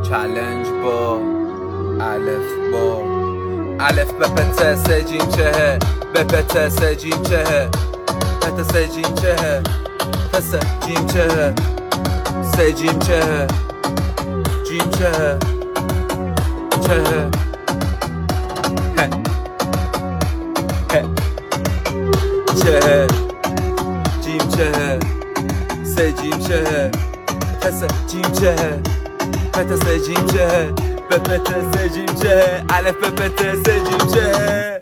چالنج با الف به پت سجیم چهه به پت سجیم چهه پت سجیم چهه پس جیم چهه سجیم چهه جیم چهه چهه چهه جیم چهه سجیم چهه پس جیم چهه پت سجیم چهه به پت سجیم چهه الف به پت سجیم چهه